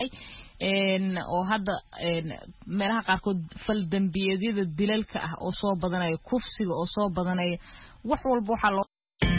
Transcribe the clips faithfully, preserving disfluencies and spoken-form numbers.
een oo hadda een meelaha qaarkood fal dambiyeedyada dilalka ah oo soo badanaya kufsiga oo soo badanaya wax walba waxa loo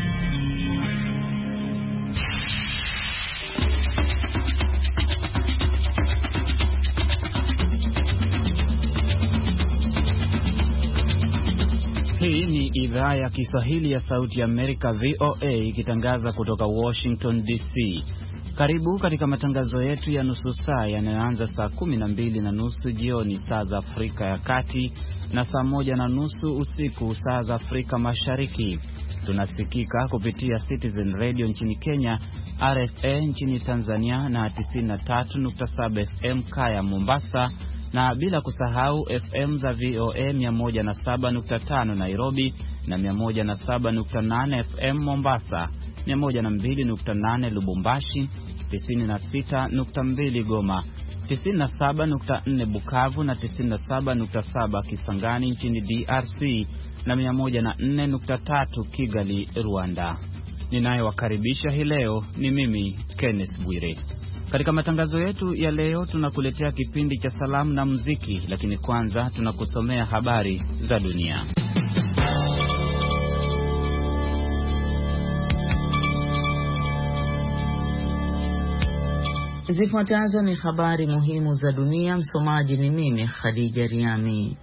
Hii ni idhaa ya Kiswahili ya Sauti ya Amerika V O A ikitangaza kutoka Washington D C. Karibu katika matangazo yetu ya nusu saa yanayoanza saa kumi na mbili na nusu jioni saa za Afrika ya Kati na saa moja na nusu usiku saa za Afrika Mashariki. Tunasikika kupitia Citizen Radio nchini Kenya, R F A nchini Tanzania na tisini na tatu nukta saba F M Kaya Mombasa, na bila kusahau F M za V O A mia moja na saba nukta tano Nairobi na mia moja na saba nukta nane F M Mombasa, mia moja na mbili nukta nane Lubumbashi, tisini na sita nukta mbili Goma, tisini na saba nukta nne Bukavu na tisini na saba nukta saba Kisangani nchini D R C na mia moja na nne nukta tatu Kigali, Rwanda. Ninayewakaribisha hii leo ni mimi Kenneth Bwire. Katika matangazo yetu ya leo tunakuletea kipindi cha salamu na muziki, lakini kwanza tunakusomea habari za dunia. Zifuatazo ni habari muhimu za dunia, msomaji ni mimi Khadija Riami.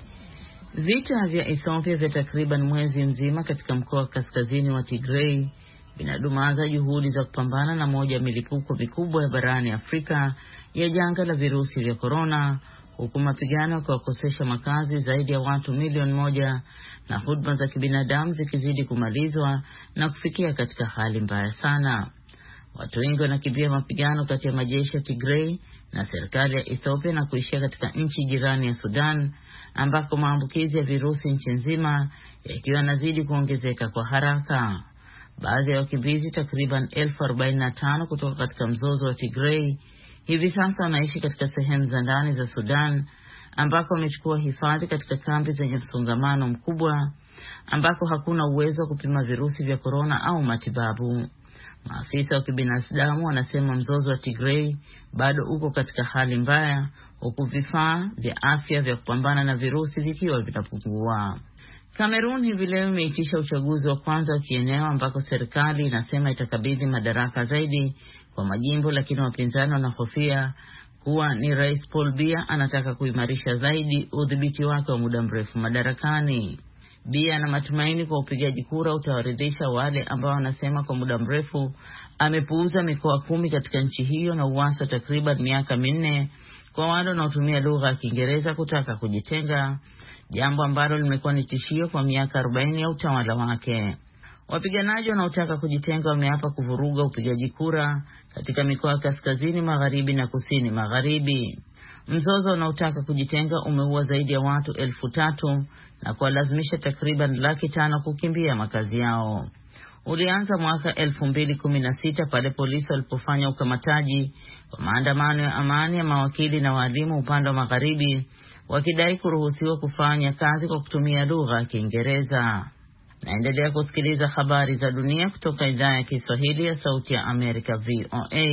Vita vya Ethiopia vya takriban mwezi mzima katika mkoa wa kaskazini wa Tigray vinadumaza juhudi za kupambana na moja ya milipuko mikubwa ya barani Afrika ya janga la virusi vya korona, huku mapigano kuwakosesha makazi zaidi ya watu milioni moja na huduma za kibinadamu zikizidi kumalizwa na kufikia katika hali mbaya sana. Watu wengi wanakimbia mapigano kati ya majeshi ya Tigray na serikali ya Ethiopia na kuishia katika nchi jirani ya Sudan, ambako maambukizi ya virusi nchi nzima yakiwa yanazidi kuongezeka kwa haraka. Baadhi ya wakimbizi takriban elfu arobaini na tano kutoka katika mzozo wa Tigray hivi sasa wanaishi katika sehemu za ndani za Sudan, ambako wamechukua hifadhi katika kambi zenye msongamano mkubwa, ambako hakuna uwezo wa kupima virusi vya korona au matibabu. Maafisa wa kibinadamu wanasema mzozo wa Tigray bado uko katika hali mbaya, huku vifaa vya afya vya kupambana na virusi vikiwa vinapungua. Kamerun hivi leo imeitisha uchaguzi wa kwanza wa kieneo, ambako serikali inasema itakabidhi madaraka zaidi kwa majimbo, lakini wapinzani wanahofia kuwa ni Rais Paul Biya anataka kuimarisha zaidi udhibiti wake wa muda mrefu madarakani. Biya ana matumaini kwa upigaji kura utawaridhisha wale ambao wanasema kwa muda mrefu amepuuza mikoa kumi katika nchi hiyo na uasi wa takriban miaka minne kwa wale wanaotumia lugha ya Kiingereza kutaka kujitenga, jambo ambalo limekuwa ni tishio kwa miaka arobaini ya utawala wake. Wapiganaji wanaotaka kujitenga wameapa kuvuruga upigaji kura katika mikoa ya kaskazini magharibi na kusini magharibi. Mzozo unaotaka kujitenga umeua zaidi ya watu elfu tatu na kuwalazimisha takriban laki tano kukimbia makazi yao. Ulianza mwaka elfu mbili kumi na sita pale polisi walipofanya ukamataji kwa maandamano ya amani ya mawakili na walimu upande wa magharibi, wakidai kuruhusiwa kufanya kazi kwa kutumia lugha ya Kiingereza. Naendelea kusikiliza habari za dunia kutoka idhaa ya Kiswahili ya Sauti ya Amerika V O A.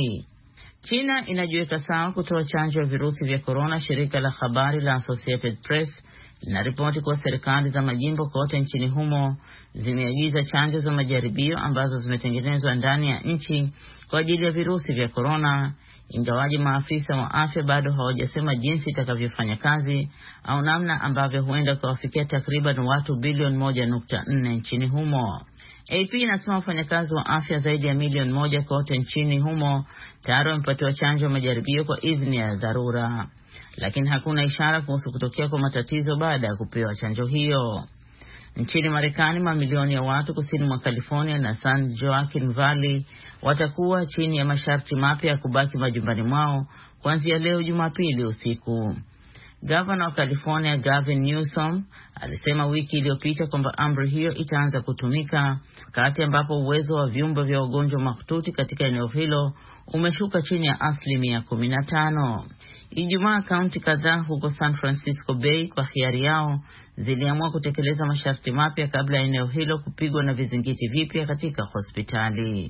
China inajiweka sawa kutoa chanjo ya virusi vya korona. Shirika la habari la Associated Press linaripoti kuwa serikali za majimbo kote nchini humo zimeagiza chanjo za majaribio ambazo zimetengenezwa ndani ya nchi kwa ajili ya virusi vya korona, ingawaji maafisa wa afya bado hawajasema jinsi itakavyofanya kazi au namna ambavyo huenda kuwafikia takriban watu bilioni moja nukta nne nchini humo. A P inasema wafanyakazi wa afya zaidi ya milioni moja kote nchini humo tayari wamepatiwa chanjo ya majaribio kwa idhini ya dharura, lakini hakuna ishara kuhusu kutokea kwa matatizo baada ya kupewa chanjo hiyo. Nchini Marekani, mamilioni ya watu kusini mwa California na San Joaquin Valley watakuwa chini ya masharti mapya ya kubaki majumbani mwao kuanzia leo Jumapili usiku. Gavana wa California Gavin Newsom alisema wiki iliyopita kwamba amri hiyo itaanza kutumika wakati ambapo uwezo wa vyumba vya wagonjwa mahututi katika eneo hilo umeshuka chini ya asilimia kumi na tano. Ijumaa kaunti kadhaa huko San Francisco Bay kwa hiari yao ziliamua kutekeleza masharti mapya kabla ya eneo hilo kupigwa na vizingiti vipya katika hospitali.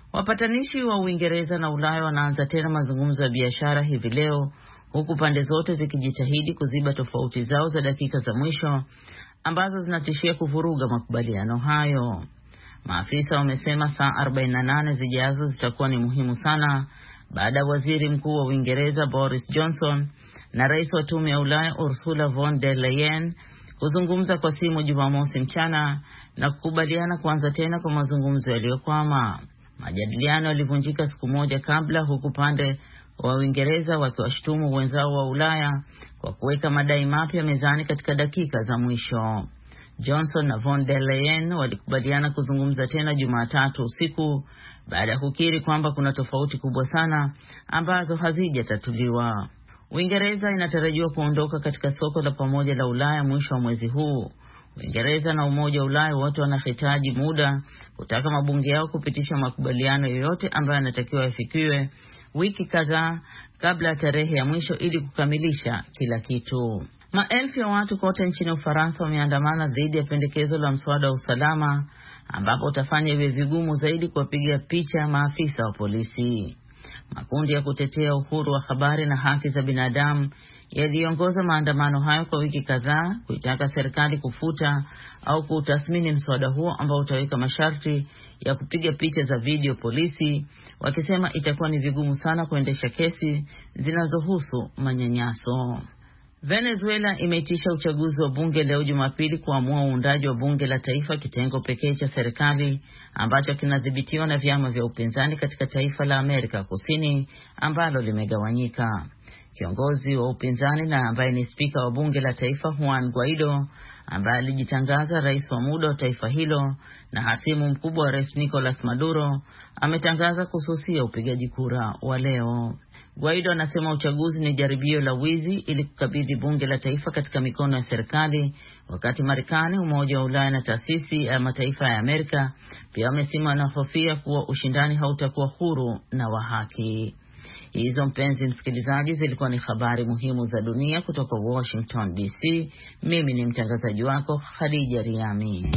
Wapatanishi wa Uingereza na Ulaya wanaanza tena mazungumzo ya biashara hivi leo, huku pande zote zikijitahidi kuziba tofauti zao za dakika za mwisho ambazo zinatishia kuvuruga makubaliano hayo. Maafisa wamesema saa arobaini na nane zijazo zitakuwa ni muhimu sana baada ya waziri mkuu wa Uingereza Boris Johnson na rais wa tume ya Ulaya Ursula von der Leyen kuzungumza kwa simu Jumamosi mchana na kukubaliana kuanza tena kwa mazungumzo yaliyokwama. Majadiliano yalivunjika siku moja kabla, huku pande wa Uingereza wakiwashutumu wenzao wa Ulaya kwa kuweka madai mapya mezani katika dakika za mwisho. Johnson na von der Leyen walikubaliana kuzungumza tena Jumatatu usiku baada ya kukiri kwamba kuna tofauti kubwa sana ambazo hazijatatuliwa. Uingereza inatarajiwa kuondoka katika soko la pamoja la Ulaya mwisho wa mwezi huu. Uingereza na Umoja wa Ulaya wote wanahitaji muda kutaka mabunge yao kupitisha makubaliano yoyote ambayo yanatakiwa yafikiwe wiki kadhaa kabla ya tarehe ya mwisho ili kukamilisha kila kitu. Maelfu ya watu kote nchini Ufaransa wameandamana dhidi ya pendekezo la mswada wa usalama ambapo utafanya iwe vigumu zaidi kuwapiga picha maafisa wa polisi. Makundi ya kutetea uhuru wa habari na haki za binadamu yaliongoza maandamano hayo kwa wiki kadhaa kuitaka serikali kufuta au kutathmini mswada huo ambao utaweka masharti ya kupiga picha za video polisi, wakisema itakuwa ni vigumu sana kuendesha kesi zinazohusu manyanyaso. Venezuela imeitisha uchaguzi wa bunge leo Jumapili kuamua uundaji wa bunge la taifa, kitengo pekee cha serikali ambacho kinadhibitiwa na vyama vya upinzani katika taifa la Amerika Kusini ambalo limegawanyika. Kiongozi wa upinzani na ambaye ni spika wa bunge la taifa Juan Guaido, ambaye alijitangaza rais wa muda wa taifa hilo na hasimu mkubwa wa rais Nicolas Maduro, ametangaza kususia upigaji kura wa leo. Guaido anasema uchaguzi ni jaribio la wizi ili kukabidhi bunge la taifa katika mikono ya serikali, wakati Marekani, Umoja wa Ulaya na taasisi ya mataifa ya Amerika pia wamesema wanahofia kuwa ushindani hautakuwa huru na wa haki. Hizo, mpenzi msikilizaji, zilikuwa ni habari muhimu za dunia kutoka Washington D C. Mimi ni mtangazaji wako Khadija Riami.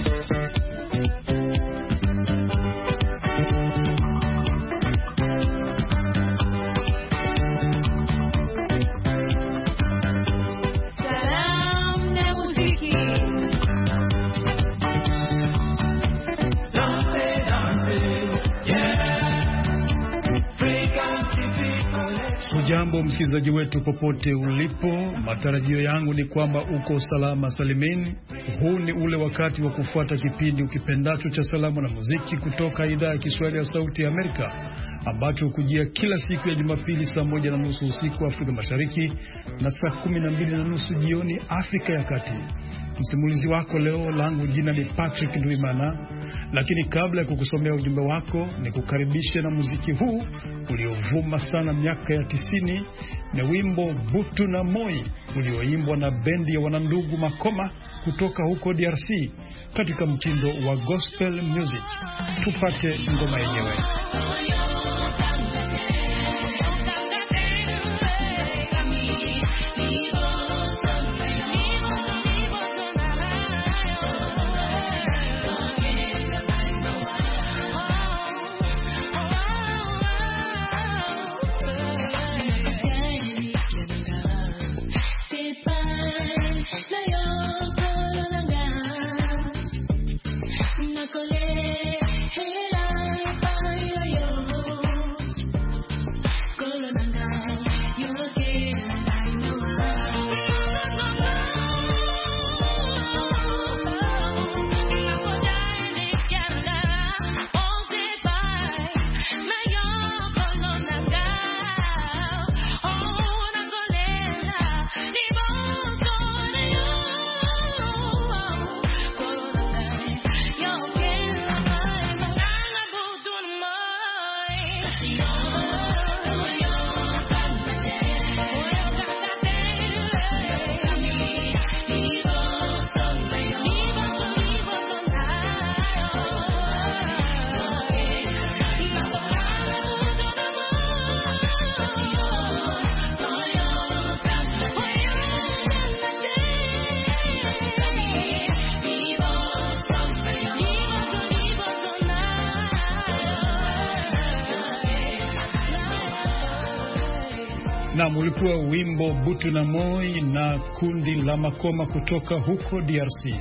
Jambo msikilizaji wetu popote ulipo, matarajio yangu ni kwamba uko salama salimini. Huu ni ule wakati wa kufuata kipindi ukipendacho cha salamu na muziki kutoka idhaa ya Kiswahili ya Sauti ya Amerika, ambacho hukujia kila siku ya Jumapili saa moja na nusu usiku Afrika Mashariki na saa kumi na mbili na nusu jioni Afrika ya Kati. Msimulizi wako leo, langu jina ni Patrick Ndwimana, lakini kabla ya kukusomea ujumbe wako ni kukaribisha na muziki huu uliovuma sana miaka ya tisini, na wimbo Butu na Moi ulioimbwa na bendi ya wanandugu Makoma kutoka huko D R C katika mtindo wa gospel music. Tupate ngoma yenyewe. Na ulikuwa wimbo Butu na Moi na kundi la Makoma kutoka huko D R C.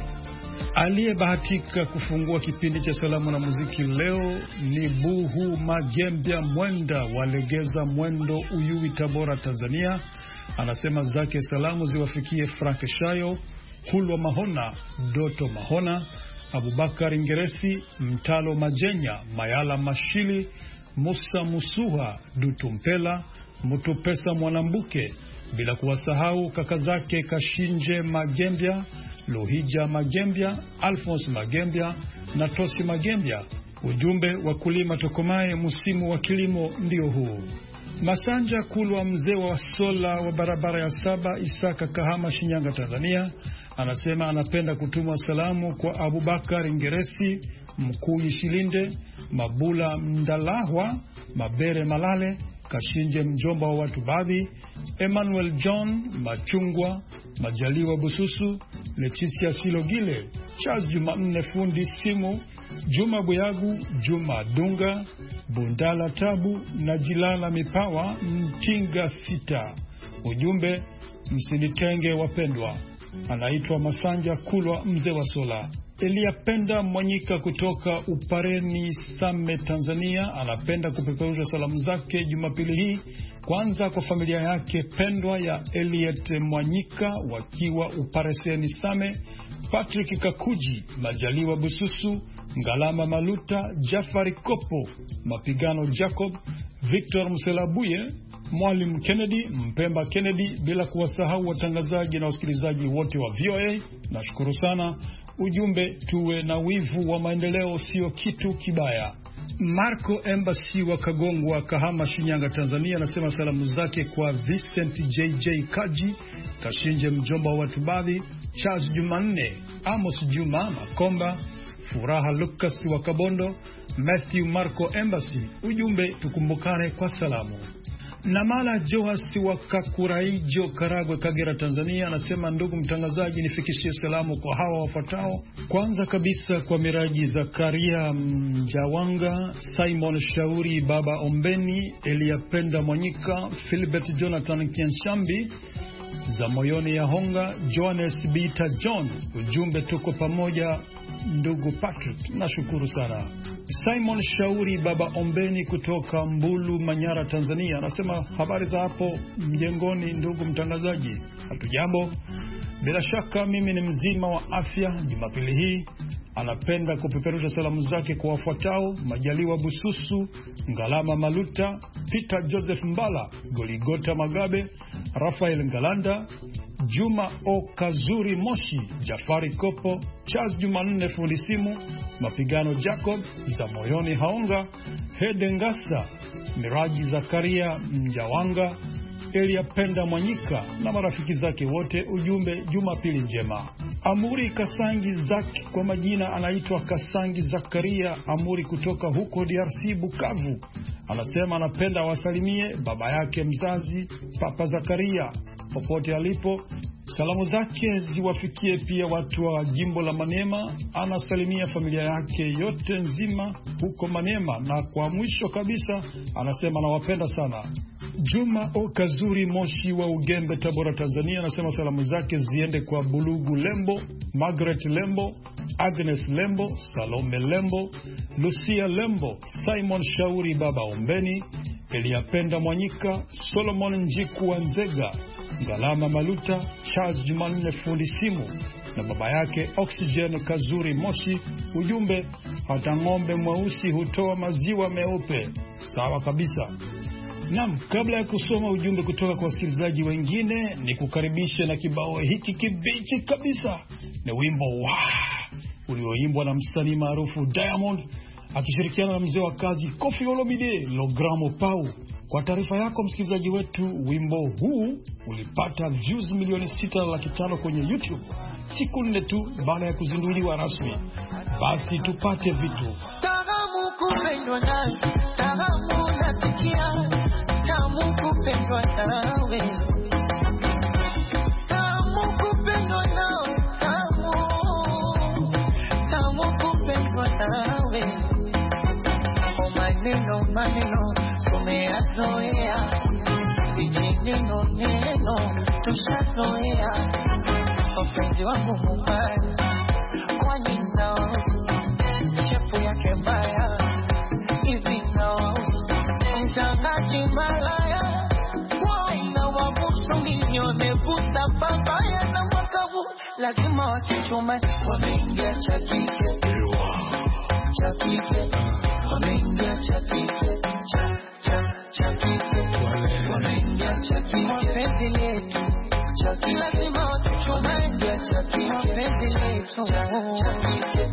Aliyebahatika kufungua kipindi cha salamu na muziki leo ni Buhu Magembya Mwenda walegeza Mwendo, Uyui, Tabora, Tanzania. Anasema zake salamu ziwafikie Frank Shayo, Kulwa Mahona, Doto Mahona, Abubakar Ngeresi, Mtalo Majenya, Mayala Mashili, Musa Musuha, Dutumpela, Mutupesa Mwanambuke, bila kuwasahau kaka zake Kashinje Magembya, Lohija Magembya, Alphonse Magembya na Tosi Magembya. Ujumbe wa kulima tokomae, musimu wa kilimo ndio huu. Masanja Kulwa mzee wa sola wa barabara ya saba, Isaka, Kahama, Shinyanga, Tanzania, anasema anapenda kutuma salamu kwa Abubakar Ngeresi, Mkuu Shilinde, Mabula Mndalahwa, Mabere Malale, Kashinje mjomba wa watu baadhi, Emmanuel John Machungwa, Majaliwa Bususu, Leticia Silogile, Charles Jumanne fundi simu, Juma Buyagu, Juma Dunga, Bundala Tabu na Jilala Mipawa Mtinga Sita. Ujumbe, msinitenge wapendwa. Anaitwa Masanja Kulwa mzee wa sola. Elia Penda Mwanyika kutoka Upareni Same, Tanzania, anapenda kupeperusha salamu zake Jumapili hii kwanza kwa familia yake pendwa ya Eliet Mwanyika wakiwa Upareseni Same, Patrick Kakuji, Majaliwa Bususu, Ngalama Maluta, Jafari Kopo, Mapigano Jacob, Victor Mselabuye, Mwalimu Kennedy, Mpemba Kennedy, bila kuwasahau watangazaji na wasikilizaji wote wa V O A. Nashukuru sana. Ujumbe, tuwe na wivu wa maendeleo, sio kitu kibaya. Marco Embassy wa Kagongwa, Kahama, Shinyanga, Tanzania, anasema salamu zake kwa Vincent J J Kaji, Kashinje mjomba wa watu baadhi, Charles Jumanne, Amos Juma Makomba, Furaha Lucas wa Kabondo, Matthew Marco Embassy. Ujumbe, tukumbukane kwa salamu. Namala Johasi wa Kakuraijo, Karagwe, Kagera, Tanzania, anasema ndugu mtangazaji, nifikishie salamu kwa hawa wafuatao. Kwanza kabisa kwa Miraji Zakaria Mjawanga, Simon Shauri, Baba Ombeni, Elia Penda Mwanyika, Philbert Jonathan Kienshambi, za moyoni ya Honga, Johannes Bita John. Ujumbe, tuko pamoja ndugu Patrick. Nashukuru sana. Simon Shauri, Baba Ombeni kutoka Mbulu, Manyara, Tanzania, anasema habari za hapo mjengoni ndugu mtangazaji. Hatujambo. Bila shaka mimi ni mzima wa afya Jumapili hii. Anapenda kupeperusha salamu zake kwa wafuatao: Majaliwa Bususu, Ngalama Maluta, Peter Joseph Mbala, Goligota Magabe, Rafael Ngalanda, Juma Okazuri Moshi, Jafari Kopo, Charles Jumanne fundi simu, Mapigano Jacob, za moyoni Haonga, Hede Ngasa, Miraji Zakaria Mjawanga, Elia Penda Mwanyika na marafiki zake wote. Ujumbe, Jumapili njema. Amuri Kasangi Zaki, kwa majina anaitwa Kasangi Zakaria Amuri kutoka huko D R C Bukavu, anasema anapenda wasalimie baba yake mzazi Papa Zakaria popote alipo. Salamu zake ziwafikie pia watu wa jimbo la Manema. Anasalimia familia yake yote nzima huko Manema, na kwa mwisho kabisa anasema anawapenda sana. Juma Okazuri Moshi wa Ugembe, Tabora, Tanzania, anasema salamu zake ziende kwa Bulugu Lembo, Margaret Lembo, Agnes Lembo, Salome Lembo, Lucia Lembo, Simon Shauri, Baba Ombeni, Eliapenda Mwanyika, Solomon Njiku wa Nzega, Ngalama Maluta, Charles Jumanne fundi simu na baba yake Oxygen Kazuri Moshi. Ujumbe, hata ng'ombe mweusi hutoa maziwa meupe. Sawa kabisa. Naam, kabla ya kusoma ujumbe kutoka kwa wasikilizaji wengine, ni kukaribisha na kibao hiki kibichi kabisa. Ni wimbo wa ulioimbwa na msanii maarufu Diamond akishirikiana na mzee wa kazi Koffi Olomide, Logramo Pau. Kwa taarifa yako msikilizaji wetu, wimbo huu ulipata views milioni sita laki tano kwenye YouTube siku nne tu baada ya kuzinduliwa rasmi. Basi tupate vitu. Tahamu kupendwa nawe, tahamu nasikia, tahamu kupendwa nawe, tahamu kupendwa nawe, tahamu, tahamu kupendwa nawe. Oh maneno maneno tumeyazoea, vijineno neno tushazoea. Wapenzi wangu mubaya kwani nao shepu yake mbaya hivi nao mtangaji malaya wana wabusu minyone busa papaya na makavu lazima wakichuma wameingia cha kike cha kike wameingia cha kike cha cha cha kike wameingia cha kike wapenzi letu cha kike lazima wakichuma wameingia cha kike wapenzi letu cha kike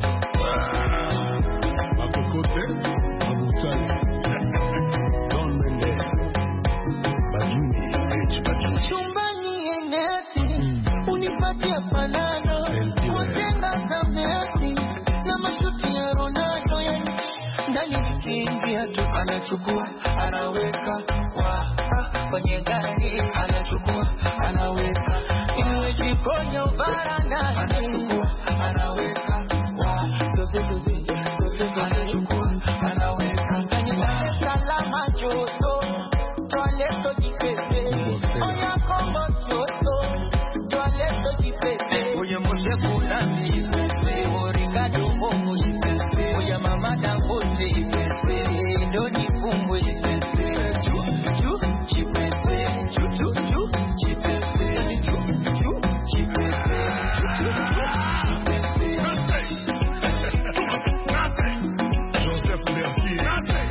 Makokote Mabutali Don Mende Bajuni H Bajuni chumbani enesi unipatia panano kujenga zamesi na mashuti ya Ronaldo ya ndani vikiingia tu anachukua anaweka wa kwenye gari anachukua anaweka iwe jikonya baranda anachukua anaweka wa zote zote anachukua anaweka ndani kwa salama joto toileto jipepe oya kombo joto toileto jipepe oya moshe kunami jipepe origado momo jipepe oya mama dangote jipepe ndoni fungo jipepe ju ju jipepe ju ju ju jipepe ju ju jipepe ju ju ju jipepe Joseph Bertier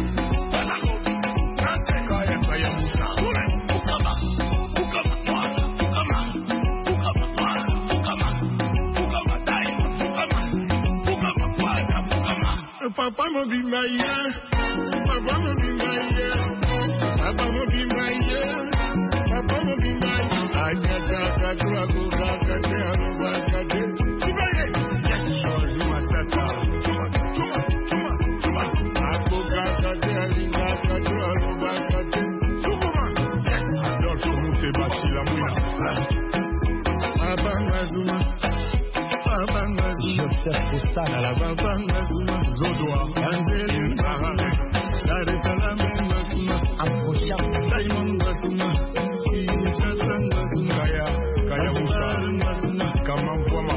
Kaya Kaya Musa Ukama Ukama Ukama Ukama Ukama Ukama Diamond Ukama Ukama Ukama Ukama Papa mo be my year Papa mo be my year Papa mo be my year Papa mo be my Anya kaka kwa kuka kate aruba kate Sibaye Yes Sholu Matata Tuma Tuma Tuma Tuma Ako kaka kate aruba kate aruba kate Tuma Yes Adolfo Mute Bashila Mwina Papa Mazuma Papa Mazuma Joseph Kusana La Papa Mazuma Zodwa Angeli Mbahane Dar es Salaam Mazuma Amposha Diamond Mazuma Kinshasa Mazuma Kaya Kaya Musa Mazuma Kama Mfwama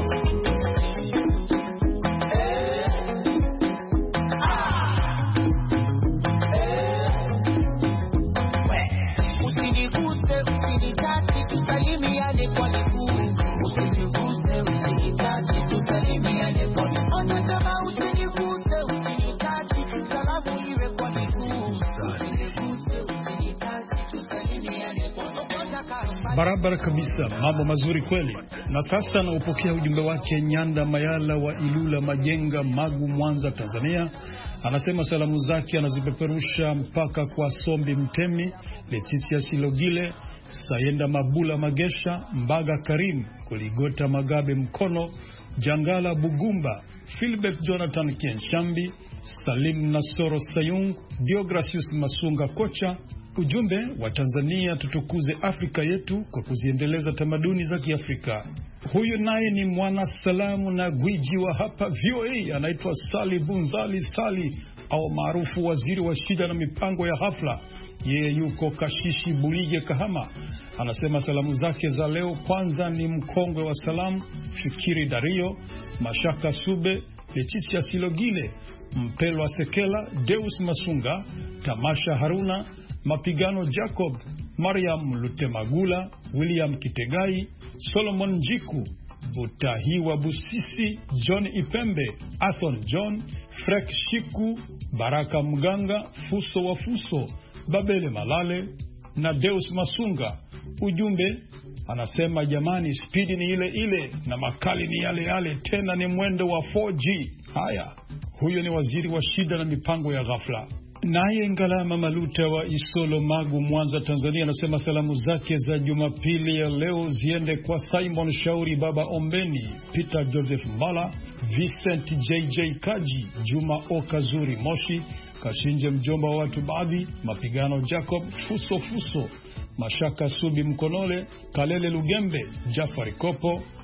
usiniguse usinitaki tusalimiane kwa miguu usiniguse usinitaki tusalimiane kwa miguu anasema usiniguse usinitaki salamu iwe kwa miguu usiniguse usinitaki tusalimiane kwa miguu. Barabara kabisa, mambo mazuri kweli. Na sasa naupokea ujumbe wake Nyanda Mayala wa Ilula Majenga, Magu, Mwanza, Tanzania. Anasema salamu zake anazipeperusha mpaka kwa Sombi Mtemi, Leticia Silogile, Sayenda Mabula Magesha, Mbaga Karim, Kuligota Magabe Mkono, Jangala Bugumba, Philbert Jonathan Kienshambi, Salim Nasoro Sayung, Deogracius Masunga Kocha. Ujumbe wa Tanzania, tutukuze Afrika yetu kwa kuziendeleza tamaduni za Kiafrika. Huyu naye ni mwana salamu na gwiji wa hapa V O A, anaitwa Sali Bunzali Sali au maarufu waziri wa shida na mipango ya hafla. Yeye yuko Kashishi Bulige Kahama. Anasema salamu zake za leo kwanza ni mkongwe wa salamu Fikiri Dario, Mashaka Sube, Leticia Silogile, Mpelwa Sekela, Deus Masunga, Tamasha Haruna, Mapigano Jacob, Mariam Lutemagula, William Kitegai, Solomon Njiku, Butahiwa Busisi, John Ipembe, Athon John, Frek Shiku, Baraka Mganga, Fuso wa Fuso, Babele Malale na Deus Masunga. Ujumbe anasema jamani, spidi ni ile ile na makali ni yale yale, tena ni mwendo wa four G. Haya, huyo ni waziri wa shida na mipango ya ghafla. Naye Ngalama Maluta wa Isolo, Magu, Mwanza, Tanzania, anasema salamu zake za Jumapili ya leo ziende kwa Simon Shauri, Baba Ombeni, Peter Joseph Mbala, Vincent J J Kaji, Juma Okazuri Moshi, Kashinje mjomba wa watu baadhi, Mapigano Jacob, Fuso Fuso, Mashaka Subi Mkonole, Kalele Lugembe, Jafari Kopo,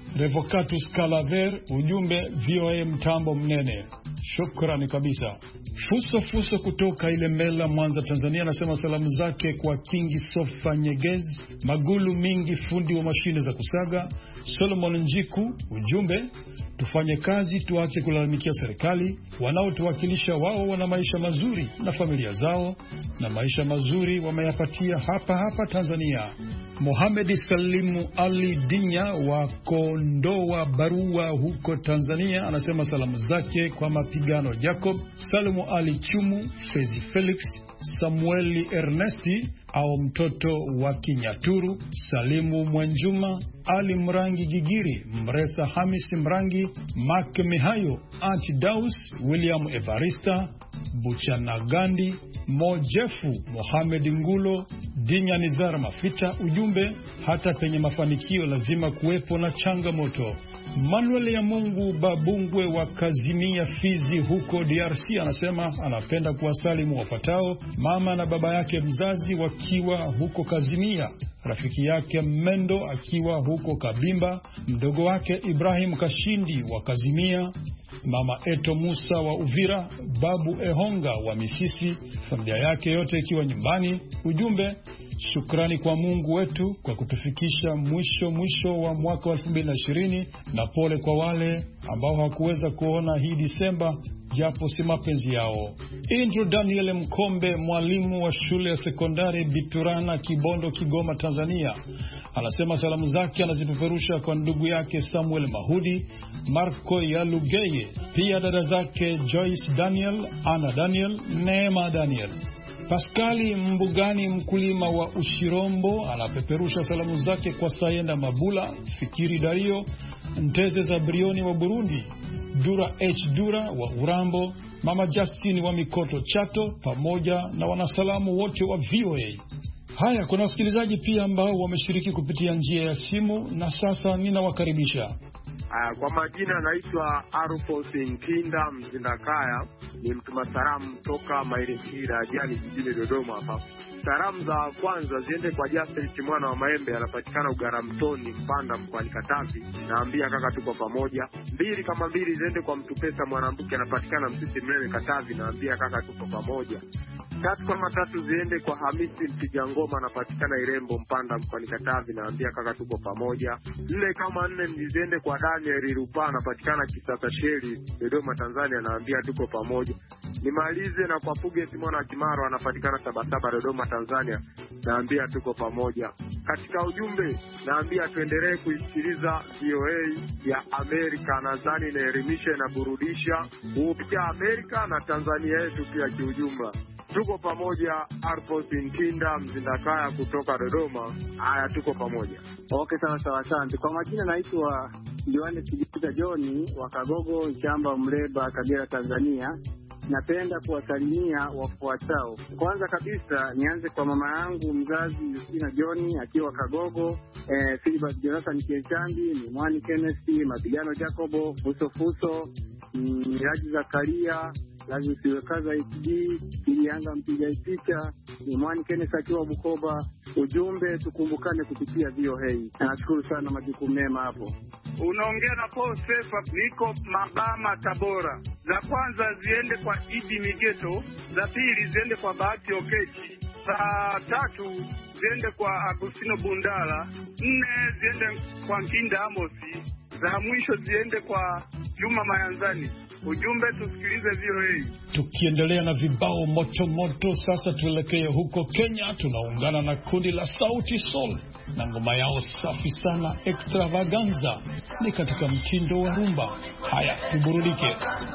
Revocatus Calaver, ujumbe V O A mtambo mnene. Shukrani kabisa. Fuso Fuso kutoka Ilemela, Mwanza, Tanzania, anasema salamu zake kwa Kingi Sofa Nyegez, Magulu Mingi fundi wa mashine za kusaga, Solomon Njiku, ujumbe tufanye kazi, tuache kulalamikia serikali. Wanaotuwakilisha wao wana maisha mazuri na familia zao, na maisha mazuri wameyapatia hapa hapa Tanzania. Mohamed Salimu Ali Dinya wa Kondoa Barua huko Tanzania anasema salamu zake kwa Mapigano Jacob, Salimu Ali Chumu, Fezi Felix, Samueli Ernesti au mtoto wa Kinyaturu, Salimu Mwenjuma, Ali Mrangi Gigiri, Mresa Hamisi Mrangi, Mak Mihayo, Anti Daus, William Evarista, Buchana Gandi, Mojefu, Mohamed Ngulo, Dinya Nizara Mafita, ujumbe hata penye mafanikio lazima kuwepo na changamoto. Manuel ya Mungu Babungwe wa Kazimia Fizi huko D R C anasema anapenda kuwasalimu wafuatao: mama na baba yake mzazi wakiwa huko Kazimia, rafiki yake Mendo akiwa huko Kabimba, mdogo wake Ibrahim Kashindi wa Kazimia, mama Eto Musa wa Uvira, babu Ehonga wa Misisi, familia yake yote ikiwa nyumbani. Ujumbe, shukrani kwa Mungu wetu kwa kutufikisha mwisho mwisho wa mwaka wa elfu mbili na ishirini, na pole kwa wale ambao hawakuweza kuona hii Disemba japo si mapenzi yao. Indro Daniel Mkombe, mwalimu wa shule ya sekondari Biturana Kibondo, Kigoma, Tanzania, anasema salamu zake anazipeperusha kwa ndugu yake Samuel Mahudi, Marco Yalugeye, pia dada zake Joyce Daniel, Ana Daniel, Neema Daniel. Paskali Mbugani, mkulima wa Ushirombo, anapeperusha salamu zake kwa Sayenda Mabula, Fikiri Dario, Nteze za Brioni wa Burundi, Dura H Dura wa Urambo, Mama Justine wa Mikoto Chato, pamoja na wanasalamu wote wa V O A. Haya, kuna wasikilizaji pia ambao wameshiriki kupitia njia ya simu, na sasa ninawakaribisha. Uh, kwa majina naitwa Arufos Nkinda Mzindakaya, ni mtuma salamu toka Mairikira Jani jijini Dodoma hapa. Salamu za kwanza ziende kwa Jasper Kimwana wa Maembe, anapatikana Ugaramtoni Mpanda mkoani Katavi, naambia kaka tuko pamoja. Mbili kama mbili ziende kwa Mtupesa Mwanambuke, anapatikana Msisi Mlele Katavi, naambia kaka tuko pamoja. Tatu kama tatu ziende kwa Hamisi Mpiga Ngoma, anapatikana Irembo Mpanda mkoani Katavi, naambia kaka tuko pamoja. Nne kama nne ziende kwa Daniel Rupa, anapatikana Kisasa Sheri Dodoma Tanzania, naambia tuko pamoja. Nimalize na kwa Fuge Simona Kimaro, anapatikana Sabasaba Dodoma Tanzania, naambia tuko pamoja. Katika ujumbe naambia tuendelee kuisikiliza V O A ya Amerika, nadhani inaelimisha na burudisha kupitia Amerika na Tanzania yetu pia kiujumla. Tuko pamoja. Arfos Nkinda Mzindakaya kutoka Dodoma. Haya, tuko pamoja. Okay, sawa sawa, asante. Kwa majina naitwa Johannes Kijita Joni wa Kagogo Shamba Mleba, Kagera, Tanzania. Napenda kuwasalimia wafuatao. Kwanza kabisa nianze kwa mama yangu mzazi Justina Joni akiwa Kagogo, eh, Philibert Jonathan Kiechambi, ni Mwani Kenneth, Mapigano Jacobo, Fuso Fuso, Miraji Zakaria, Lazima siwekaza H D, Kilianga mpiga picha, ni Mwani Kenneth akiwa Bukoba. Ujumbe, tukumbukane kupitia V O A. Nashukuru sana, majukumu mema hapo. Unaongea na Paul Sefa, niko Mabama Tabora. Za kwanza ziende kwa Idi Migeto, za pili ziende kwa Bahati Okechi, za tatu ziende kwa Agustino Bundala, nne ziende kwa Nkinda Amosi, za mwisho ziende kwa Juma Mayanzani. Ujumbe, tusikilize V O A. Tukiendelea na vibao moto moto, sasa tuelekee huko Kenya. Tunaungana na kundi la Sauti Sol na ngoma yao safi sana Extravaganza, ni katika mtindo wa rumba. Haya, tuburudike.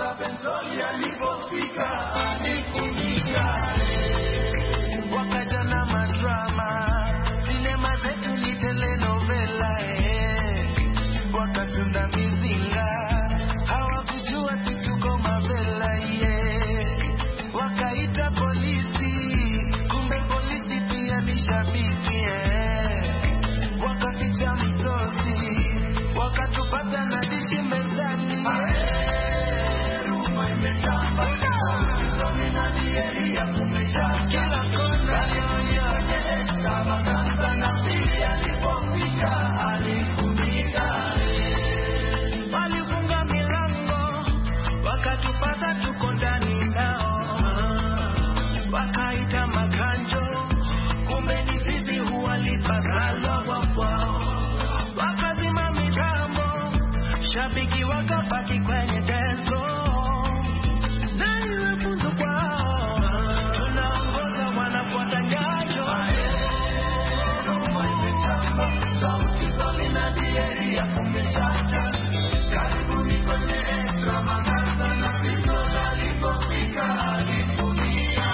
Wakajana madrama, sinema zetu ni telenovela, eh. Wakatunda mizinga, hawakujua situko mavela, yeah. Wakaita polisi, kumbe polisi pia ni shabiki, eh. Wakaficha msosi, wakatupata na dishi mezani, eh. Rumba imetamba, rumba imetamba, wakabaki kwenye desko. Na iwe funzo kwao, tunaongoza wanafuata nyayo. Sauti zoli na dieri ya kumechacha. Karibuni kwenye extravaganza na Kristo alipofika alifunia.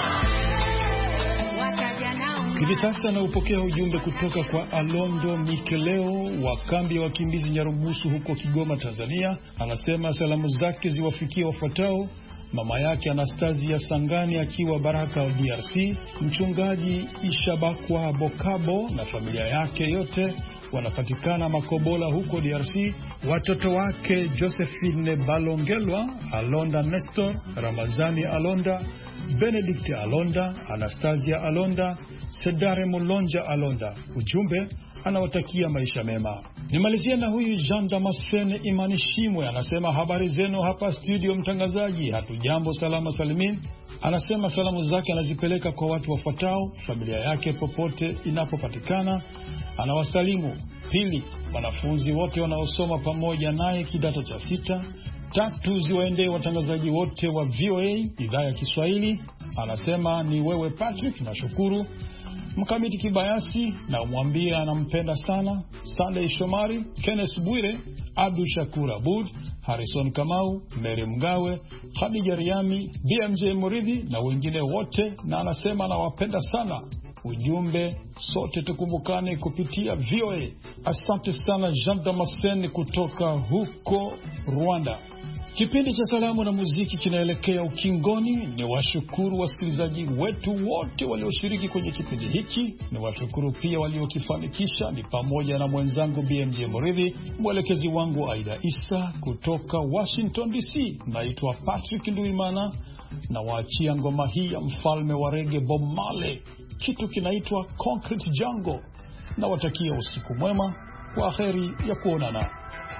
Hivi sasa na upokea ujumbe kutoka kwa Alondo Mikeleo wa kambi ya wakimbizi Nyarugusu huko Kigoma, Tanzania. Anasema salamu zake ziwafikie wafuatao: mama yake Anastasia Sangani akiwa Baraka D R C, mchungaji Ishabakwa Bokabo na familia yake yote wanapatikana Makobola huko D R C, watoto wake Josephine Balongelwa, Alonda Nestor, Ramazani Alonda, Benedict Alonda, Anastasia Alonda, Sedare Mulonja Alonda. Ujumbe, anawatakia maisha mema. Nimalizia na huyu Jean Damascene Imanishimwe, anasema habari zenu hapa studio mtangazaji, hatujambo, salama salimin. Anasema salamu zake anazipeleka kwa watu wafuatao: familia yake popote inapopatikana, anawasalimu. Pili, wanafunzi wote wanaosoma pamoja naye kidato cha sita. Tatu, ziwaendee watangazaji wote wa V O A idhaa ya Kiswahili. Anasema ni wewe Patrick, na shukuru Mkamiti Kibayasi na umwambie anampenda sana. Sunday Shomari, Kenneth Bwire, Abdul Shakur Abud, Harrison Kamau, Mary Mgawe, Khadija Riami, B M J Muridhi na wengine wote, na anasema anawapenda sana. Ujumbe, sote tukumbukane kupitia V O A. Asante sana Jean Damascene kutoka huko Rwanda. Kipindi cha salamu na muziki kinaelekea ukingoni. Ni washukuru wasikilizaji wetu wote walioshiriki kwenye kipindi hiki. Ni washukuru pia waliokifanikisha, ni pamoja na mwenzangu B M J Muridhi, mwelekezi wangu Aida Isa kutoka Washington D C. Naitwa Patrick Nduimana na waachia ngoma hii ya mfalme wa reggae Bob Marley, kitu kinaitwa Concrete Jungle. Na watakia usiku mwema, kwa heri ya kuonana.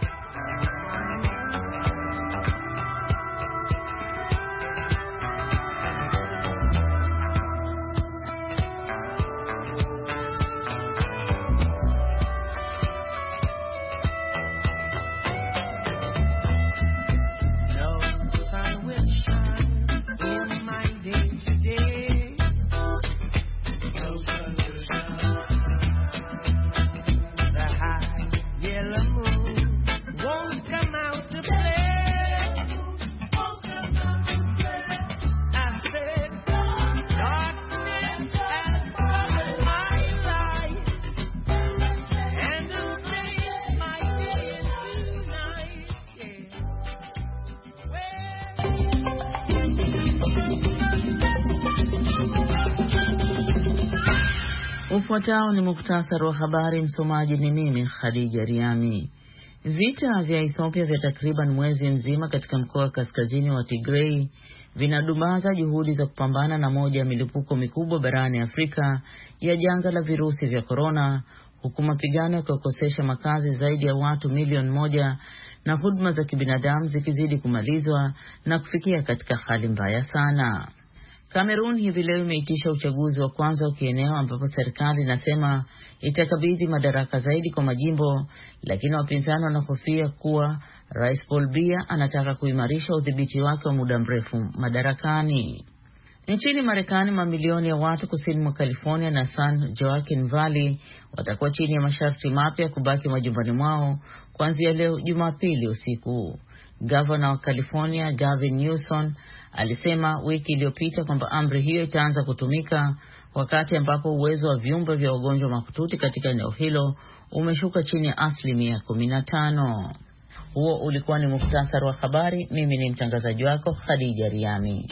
Ufuatao ni muhtasari wa habari. Msomaji ni mimi Khadija Riami. Vita vya Ethiopia vya takriban mwezi mzima katika mkoa wa kaskazini wa Tigray vinadumaza juhudi za kupambana na moja ya milipuko mikubwa barani Afrika ya janga la virusi vya korona, huku mapigano yakikosesha makazi zaidi ya watu milioni moja na huduma za kibinadamu zikizidi kumalizwa na kufikia katika hali mbaya sana. Kamerun hivi leo imeitisha uchaguzi wa kwanza wa kieneo ambapo serikali inasema itakabidhi madaraka zaidi kwa majimbo, lakini wapinzani wanahofia kuwa Rais Paul Biya anataka kuimarisha udhibiti wake wa muda mrefu madarakani. Nchini Marekani, mamilioni ya watu kusini mwa California na San Joaquin Valley watakuwa chini ya masharti mapya kubaki majumbani mwao kuanzia leo Jumapili usiku. Gavana wa California Gavin Newsom alisema wiki iliyopita kwamba amri hiyo itaanza kutumika wakati ambapo uwezo wa vyumba vya wagonjwa mahututi katika eneo hilo umeshuka chini ya asilimia kumi na tano. Huo ulikuwa ni muhtasari wa habari. Mimi ni mtangazaji wako Khadija Riami.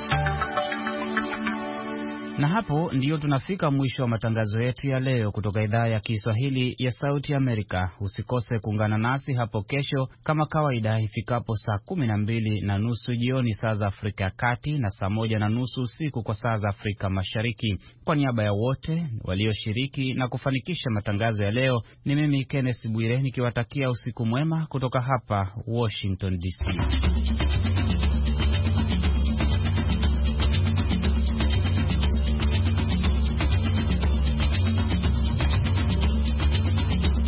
Na hapo ndiyo tunafika mwisho wa matangazo yetu ya leo kutoka idhaa ya Kiswahili ya Sauti Amerika. Usikose kuungana nasi hapo kesho kama kawaida ifikapo saa kumi na mbili na nusu jioni saa za Afrika ya Kati na saa moja na nusu usiku kwa saa za Afrika Mashariki. Kwa niaba ya wote walioshiriki na kufanikisha matangazo ya leo, ni mimi Kenneth Bwire nikiwatakia usiku mwema kutoka hapa Washington D C.